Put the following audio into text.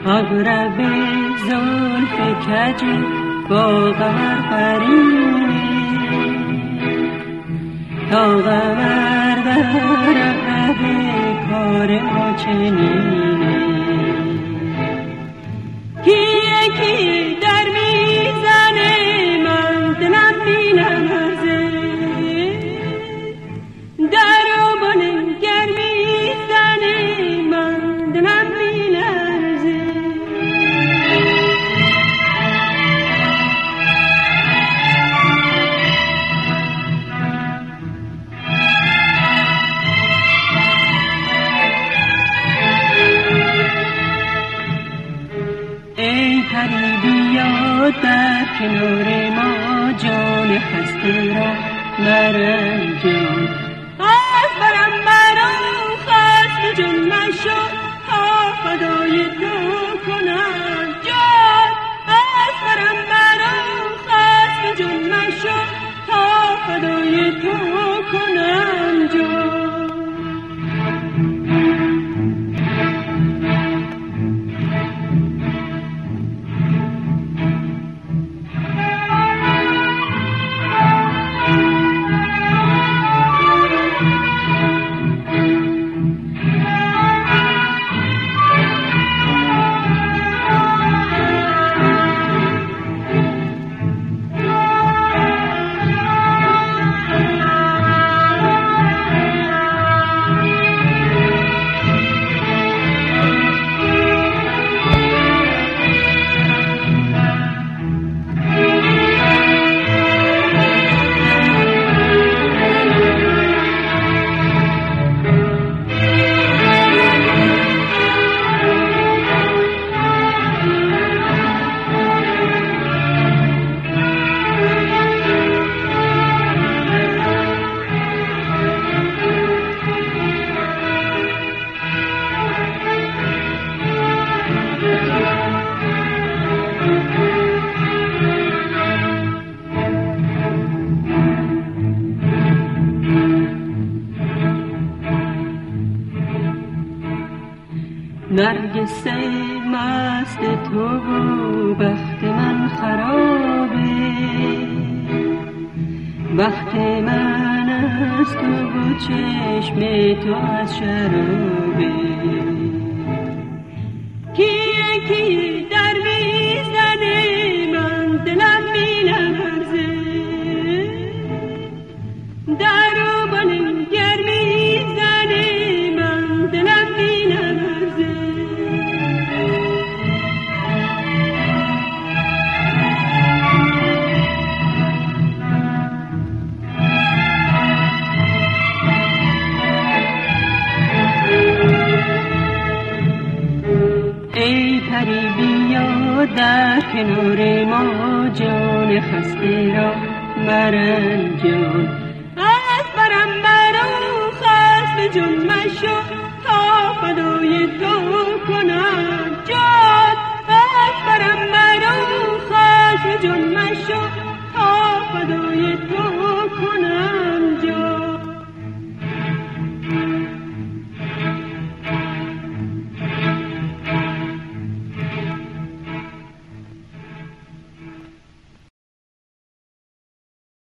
مغرب زلف کج با قمر قرینه تا قمر در عقب کار ما چنینه کی در میزنه من دلم بی نمازه در و بانه گر میزنه من دلم بی نمازه ای پری بیا در کنار ما جان هستی را مرنجان از برم برام خست جان مشو تا فدای تو کنم جان از برم برام خست جان مشو تا فدای تو کنم جان نرگس مست تو و بخت من خرابه بخت من از تو و چشم تو از شرابه کی در میزنه من دلم بی نمازه در و بانه گر میزنه من دلم بی نمازه ای پری بیا در کنار ما جان خسته را مرنجان